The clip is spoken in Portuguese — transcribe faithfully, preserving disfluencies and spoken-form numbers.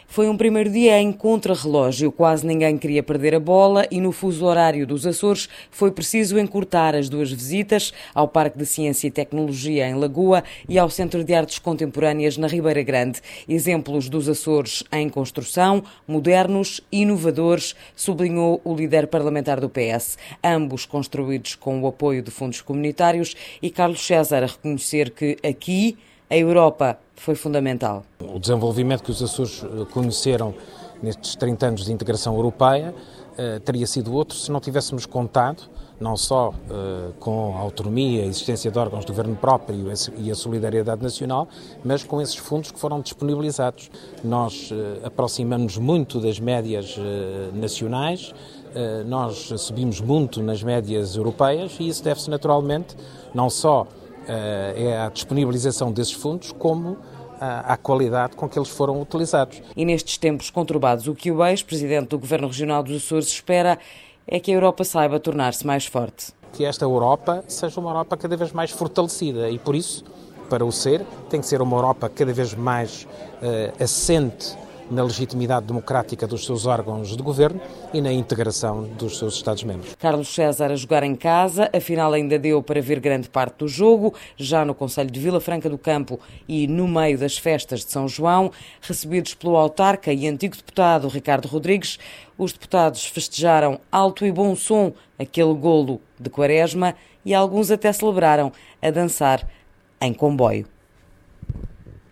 Foi um primeiro dia em contrarrelógio. Quase ninguém queria perder a bola e no fuso horário dos Açores foi preciso encurtar as duas visitas ao Parque de Ciência e Tecnologia em Lagoa e ao Centro de Artes Contemporâneas na Ribeira Grande. Exemplos dos Açores em construção, modernos e inovadores, sublinhou o líder parlamentar do P S. Ambos construídos com o apoio de fundos comunitários e Carlos César a reconhecer que aqui a Europa foi fundamental. O desenvolvimento que os Açores conheceram nestes trinta anos de integração europeia eh, teria sido outro se não tivéssemos contado não só eh, com a autonomia, a existência de órgãos de governo próprio e a solidariedade nacional, mas com esses fundos que foram disponibilizados. Nós eh, aproximamos muito das médias eh, nacionais, eh, nós subimos muito nas médias europeias e isso deve-se naturalmente não só é a disponibilização desses fundos, como à qualidade com que eles foram utilizados. E nestes tempos conturbados, o que o ex-presidente do Governo Regional dos Açores espera é que a Europa saiba tornar-se mais forte. Que esta Europa seja uma Europa cada vez mais fortalecida e, por isso, para o ser, tem que ser uma Europa cada vez mais uh, assente na legitimidade democrática dos seus órgãos de governo e na integração dos seus Estados-membros. Carlos César a jogar em casa, afinal ainda deu para ver grande parte do jogo, já no concelho de Vila Franca do Campo e no meio das festas de São João, recebidos pelo autarca e antigo deputado Ricardo Rodrigues, os deputados festejaram alto e bom som aquele golo de Quaresma e alguns até celebraram a dançar em comboio.